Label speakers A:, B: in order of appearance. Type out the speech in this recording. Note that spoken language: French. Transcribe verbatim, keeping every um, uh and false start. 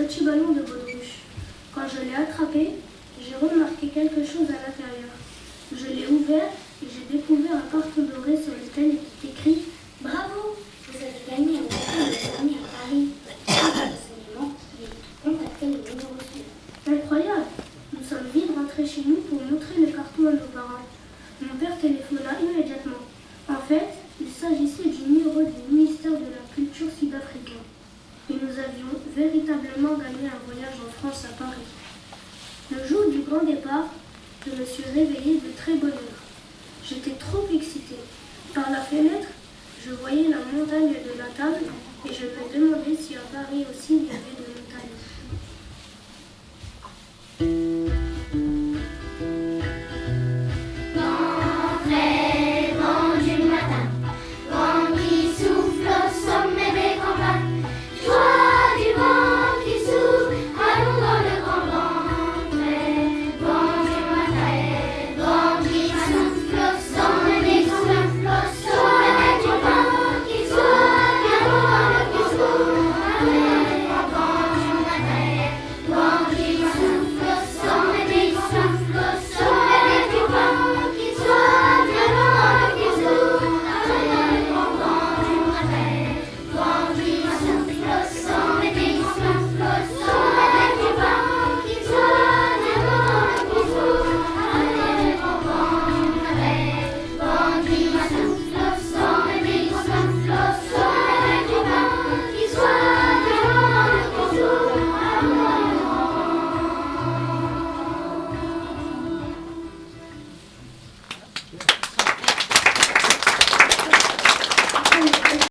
A: petit ballon de baudruche. Quand je l'ai attrapé, j'ai remarqué quelque chose à l'intérieur. Je l'ai ouvert et j'ai découvert un carton doré sur lequel il est écrit « Bravo, vous avez gagné un hôtel de famille à Paris. Renseignement, veuillez contacter le numéro suivant. » Incroyable! Nous sommes vite rentrés chez nous pour montrer le carton à nos parents. Mon père téléphona immédiatement. En fait, il s'agissait du numéro du ministère de la Culture sud-africain. Et nous avions véritablement gagné un voyage en France à Paris. Le jour du grand départ, je me suis réveillée de très bonne heure. J'étais trop excitée. Par la fenêtre, je voyais la montagne de la table et je me demandais si à Paris aussi il y avait